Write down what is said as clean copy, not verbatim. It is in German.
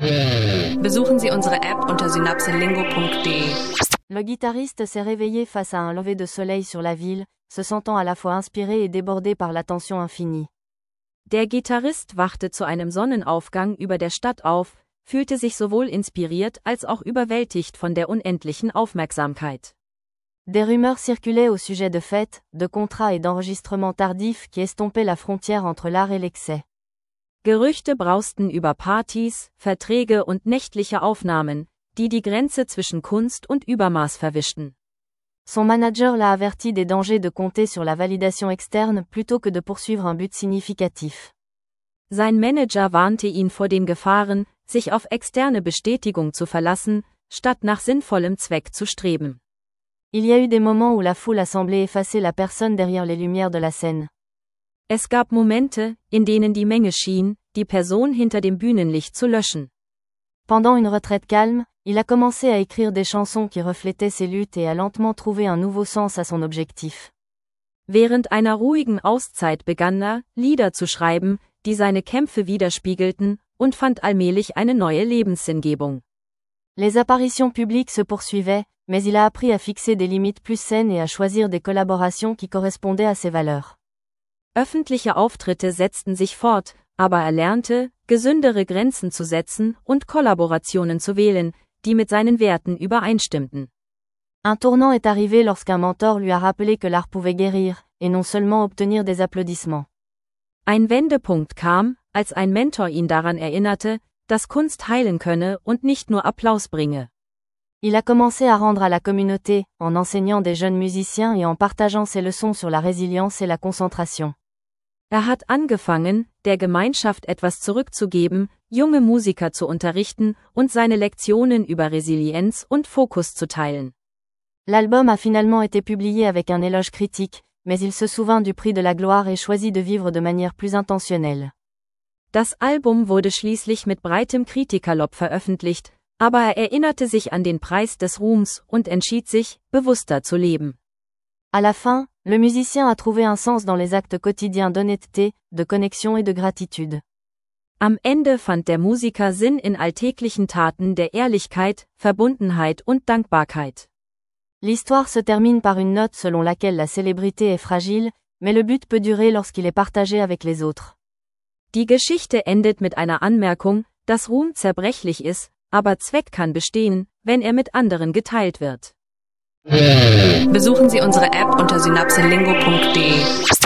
Besuchen Sie unsere App unter synapselingo.de. Le guitariste s'est réveillé face à un lever de soleil sur la ville, se sentant à la fois inspiré et débordé par la tension infinie. Der Gitarrist wachte zu einem Sonnenaufgang über der Stadt auf, fühlte sich sowohl inspiriert als auch überwältigt von der unendlichen Aufmerksamkeit. Des rumeurs circulaient au sujet de fêtes, de contrats et d'enregistrements tardifs qui estompaient la frontière entre l'art et l'excès. Gerüchte brausten über Partys, Verträge und nächtliche Aufnahmen, die die Grenze zwischen Kunst und Übermaß verwischten. Son manager l'a averti des dangers de compter sur la validation externe plutôt que de poursuivre un but significatif. Sein Manager warnte ihn vor den Gefahren, sich auf externe Bestätigung zu verlassen, statt nach sinnvollem Zweck zu streben. Il y a eu des moments où la foule a semblé effacer la personne derrière les lumières de la scène. Es gab Momente, in denen die Menge schien, die Person hinter dem Bühnenlicht zu löschen. Pendant une retraite calme, il a commencé à écrire des chansons qui reflétaient ses luttes et a lentement trouvé un nouveau sens à son objectif. Während einer ruhigen Auszeit begann er, Lieder zu schreiben, die seine Kämpfe widerspiegelten, und fand allmählich eine neue Lebenssinngebung. Les apparitions publiques se poursuivaient, mais il a appris à fixer des limites plus saines et à choisir des collaborations qui correspondaient à ses valeurs. Öffentliche Auftritte setzten sich fort, aber er lernte, gesündere Grenzen zu setzen und Kollaborationen zu wählen, die mit seinen Werten übereinstimmten. Un tournant est arrivé lorsqu'un mentor lui a rappelé que l'art pouvait guérir, et non seulement obtenir des applaudissements. Ein Wendepunkt kam, als ein Mentor ihn daran erinnerte, dass Kunst heilen könne und nicht nur Applaus bringe. Il a commencé à rendre à la communauté, en enseignant des jeunes musiciens et en partageant ses leçons sur la résilience et la concentration. Er hat angefangen, der Gemeinschaft etwas zurückzugeben, junge Musiker zu unterrichten und seine Lektionen über Resilienz und Fokus zu teilen. L'album a finalement été publié avec un éloge critique, mais il se souvint du prix de la gloire et choisit de vivre de manière plus intentionnelle. Das Album wurde schließlich mit breitem Kritikerlob veröffentlicht, aber er erinnerte sich an den Preis des Ruhms und entschied sich, bewusster zu leben. À la fin, le musicien a trouvé un sens dans les actes quotidiens d'honnêteté, de connexion et de gratitude. Am Ende fand der Musiker Sinn in alltäglichen Taten der Ehrlichkeit, Verbundenheit und Dankbarkeit. L'histoire se termine par une note selon laquelle la célébrité est fragile, mais le but peut durer lorsqu'il est partagé avec les autres. Die Geschichte endet mit einer Anmerkung, dass Ruhm zerbrechlich ist, aber Zweck kann bestehen, wenn er mit anderen geteilt wird. Besuchen Sie unsere App unter synapselingo.de.